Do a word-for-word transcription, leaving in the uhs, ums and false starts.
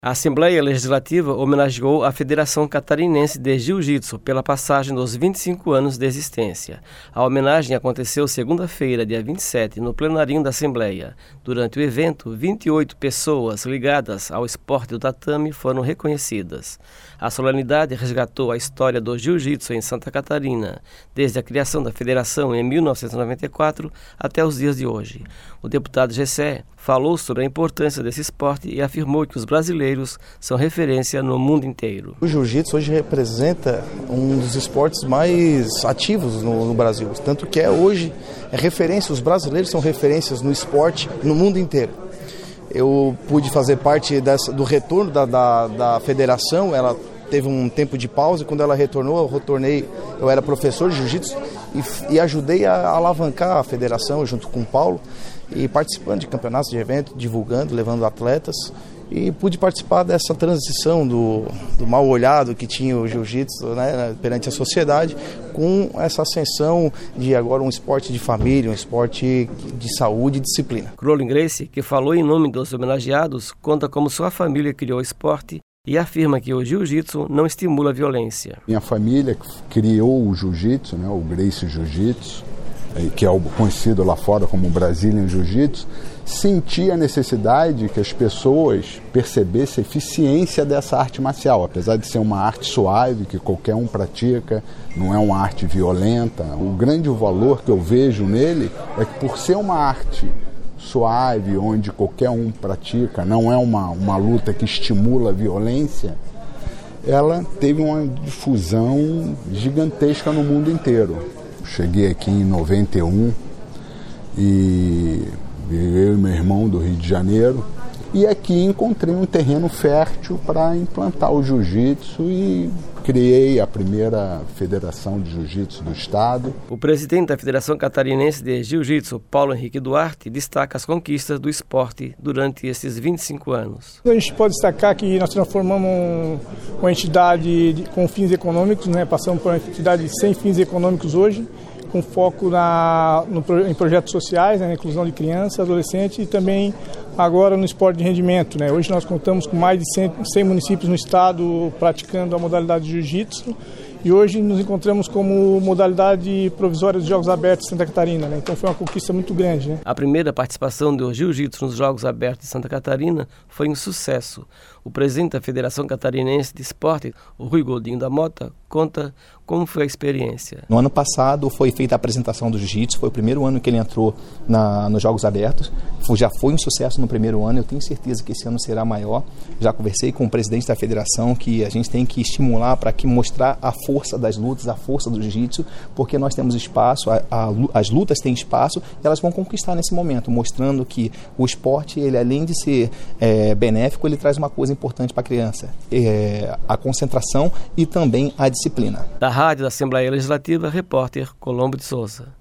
A Assembleia Legislativa homenageou a Federação Catarinense de Jiu-Jitsu pela passagem dos vinte e cinco anos de existência. A homenagem aconteceu segunda-feira, dia vinte e sete, no plenarinho da Assembleia. Durante o evento, vinte e oito pessoas ligadas ao esporte do tatame foram reconhecidas. A solenidade resgatou a história do jiu-jitsu em Santa Catarina, desde a criação da federação em mil novecentos e noventa e quatro até os dias de hoje. O deputado Gessé falou sobre a importância desse esporte e afirmou que os brasileiros são referência no mundo inteiro. O jiu-jitsu hoje representa um dos esportes mais ativos no, no Brasil, tanto que é hoje é referência, os brasileiros são referências no esporte no mundo inteiro. Eu pude fazer parte dessa, do retorno da, da, da federação, ela teve um tempo de pausa e quando ela retornou, eu retornei, eu era professor de jiu-jitsu e, e ajudei a alavancar a federação junto com o Paulo e participando de campeonatos, de eventos, divulgando, levando atletas e pude participar dessa transição do, do mal olhado que tinha o jiu-jitsu, né, perante a sociedade, com essa ascensão de agora um esporte de família, um esporte de saúde e disciplina. Crolin Gracie, que falou em nome dos homenageados, conta como sua família criou o esporte e afirma que o jiu-jitsu não estimula a violência. Minha família criou o jiu-jitsu, né, o Gracie Jiu-Jitsu, que é o conhecido lá fora como Brazilian Jiu-Jitsu, sentia a necessidade que as pessoas percebessem a eficiência dessa arte marcial, apesar de ser uma arte suave, que qualquer um pratica, não é uma arte violenta. O grande valor que eu vejo nele é que por ser uma arte suave, onde qualquer um pratica, não é uma, uma luta que estimula a violência, ela teve uma difusão gigantesca no mundo inteiro. Cheguei aqui em noventa e um e eu e meu irmão do Rio de Janeiro e aqui encontrei um terreno fértil para implantar o jiu-jitsu e criei a primeira federação de jiu-jitsu do estado. O presidente da Federação Catarinense de Jiu-Jitsu, Paulo Henrique Duarte, destaca as conquistas do esporte durante esses vinte e cinco anos. A gente pode destacar que nós transformamos uma entidade com fins econômicos, né? Passamos por uma entidade sem fins econômicos hoje, com foco na, no, em projetos sociais, né, na inclusão de crianças, adolescentes e também agora no esporte de rendimento, né? Hoje nós contamos com mais de cem municípios no estado praticando a modalidade de jiu-jitsu e hoje nos encontramos como modalidade provisória dos Jogos Abertos de Santa Catarina, né? Então foi uma conquista muito grande, né? A primeira participação do jiu-jitsu nos Jogos Abertos de Santa Catarina foi um sucesso. O presidente da Federação Catarinense de Esporte, o Rui Goldinho da Mota, conta como foi a experiência. No ano passado foi feita a apresentação do jiu-jitsu, foi o primeiro ano que ele entrou na, nos Jogos Abertos, já foi um sucesso no primeiro ano, eu tenho certeza que esse ano será maior. Já conversei com o presidente da federação que a gente tem que estimular para que mostrar a força das lutas, a força do jiu-jitsu, porque nós temos espaço, a, a, as lutas têm espaço e elas vão conquistar nesse momento, mostrando que o esporte, ele além de ser é, benéfico, ele traz uma coisa importante para a criança, é, a concentração e também a disciplina. Da Rádio da Assembleia Legislativa, repórter Colombo de Souza.